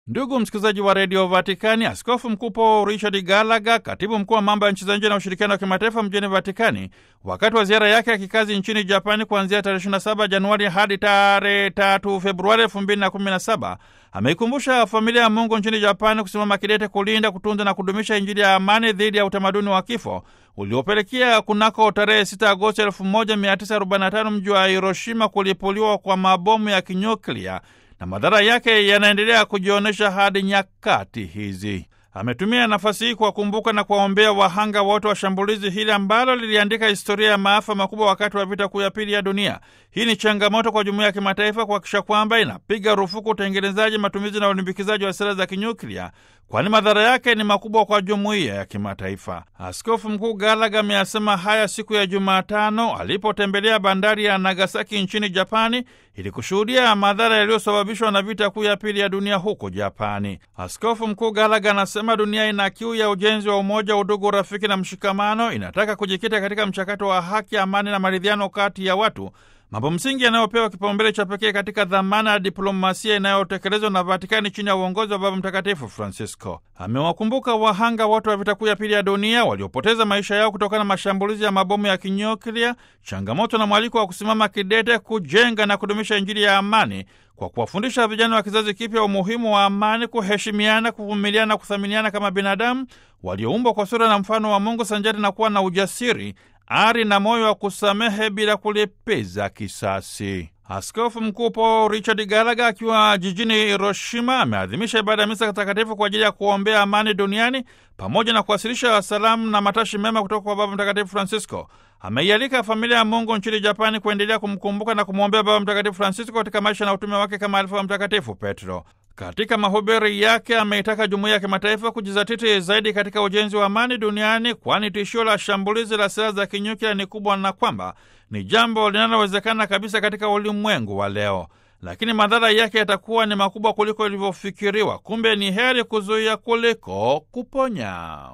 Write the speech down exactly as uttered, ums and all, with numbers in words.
Ndugu msikilizaji wa redio Vatikani, Askofu Mkuu Paul Richard Gallagher, katibu mkuu wa mambo ya nchi za nje na ushirikiano wa kimataifa mjini Vatikani, wakati wa ziara yake ya kikazi nchini Japani kuanzia tarehe ishirini na saba Januari hadi tarehe tatu Februari elfu mbili na kumi na saba, ameikumbusha familia ya Mungu nchini Japani kusimama kidete kulinda, kutunza na kudumisha Injili ya amani dhidi ya utamaduni wa kifo uliopelekea kunako tarehe sita Agosti elfu moja mia tisa arobaini na tano mji wa Hiroshima kulipuliwa kwa mabomu ya kinyuklia, na madhara yake yanaendelea kujionyesha hadi nyakati hizi. Ametumia nafasi hii kuwakumbuka na kuwaombea wahanga wote wa shambulizi hili ambalo liliandika historia ya maafa makubwa wakati wa vita kuu ya pili ya dunia. Hii ni changamoto kwa jumuiya ya kimataifa kuhakikisha kwamba inapiga rufuku utengenezaji, matumizi na ulimbikizaji wa silaha za kinyuklia, kwani madhara yake ni makubwa kwa jumuiya ya kimataifa. Askofu Mkuu Gallagher ameyasema haya siku ya Jumatano alipotembelea bandari ya Nagasaki nchini Japani ili kushuhudia madhara yaliyosababishwa na vita kuu ya pili ya dunia huko Japani. Askofu Mkuu Gallagher anasema dunia ina kiu ya ujenzi wa umoja, udugu, urafiki na mshikamano. Inataka kujikita katika mchakato wa haki, amani na maridhiano kati ya watu, mambo msingi yanayopewa kipaumbele cha pekee katika dhamana ya diplomasia inayotekelezwa na Vatikani chini ya uongozi wa Baba Mtakatifu Francisco. Amewakumbuka wahanga wote wa vita kuu ya pili ya dunia waliopoteza maisha yao kutokana na mashambulizi ya mabomu ya kinyuklia, changamoto na mwaliko wa kusimama kidete kujenga na kudumisha Injili ya amani kwa kuwafundisha vijana wa kizazi kipya umuhimu wa amani, kuheshimiana, kuvumiliana na kuthaminiana kama binadamu walioumbwa kwa sura na mfano wa Mungu, sanjari na kuwa na ujasiri, ari na moyo wa kusamehe bila kulipiza kisasi. Askofu Mkuu Paul Richard Gallagher akiwa jijini Hiroshima ameadhimisha ibada ya misa takatifu kwa ajili ya kuombea amani duniani pamoja na kuwasilisha salamu na matashi mema kutoka kwa Baba Mtakatifu Francisco. Ameialika familia ya Mungu nchini Japani kuendelea kumkumbuka na kumwombea Baba Mtakatifu Francisco katika maisha na utume wake kama alifu wa Mtakatifu Petro. Katika mahubiri yake ameitaka jumuiya ya kimataifa kujizatiti zaidi katika ujenzi wa amani duniani, kwani tishio la shambulizi la silaha za kinyuklia ni kubwa na kwamba ni jambo linalowezekana kabisa katika ulimwengu wa leo, lakini madhara yake yatakuwa ni makubwa kuliko ilivyofikiriwa. Kumbe ni heri kuzuia kuliko kuponya.